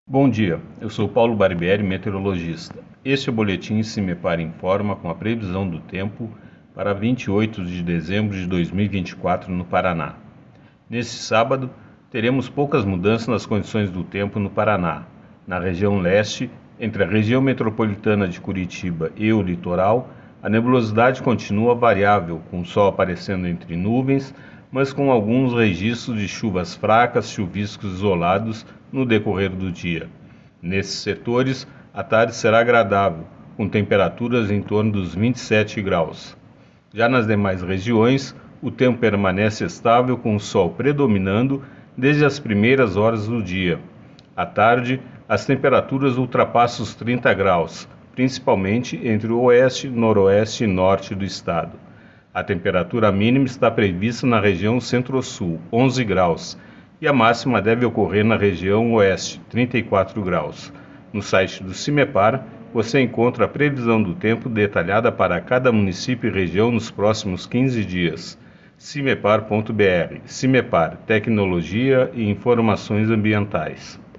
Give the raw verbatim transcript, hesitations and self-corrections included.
Bom dia, eu sou Paulo Barbieri, meteorologista. Este é o boletim CIMEPAR Informa com a previsão do tempo para vinte e oito de dezembro de dois mil e vinte e quatro no Paraná. Neste sábado, teremos poucas mudanças nas condições do tempo no Paraná. Na região leste, entre a região metropolitana de Curitiba e o litoral, a nebulosidade continua variável, com o sol aparecendo entre nuvens, mas com alguns registros de chuvas fracas, chuviscos isolados no decorrer do dia. Nesses setores, a tarde será agradável, com temperaturas em torno dos vinte e sete graus. Já nas demais regiões, o tempo permanece estável, com o sol predominando desde as primeiras horas do dia. À tarde, as temperaturas ultrapassam os trinta graus, principalmente entre o oeste, noroeste e norte do estado. A temperatura mínima está prevista na região centro-sul, onze graus, e a máxima deve ocorrer na região oeste, trinta e quatro graus. No site do CIMEPAR, você encontra a previsão do tempo detalhada para cada município e região nos próximos quinze dias. cimepar ponto br. CIMEPAR, Tecnologia e Informações Ambientais.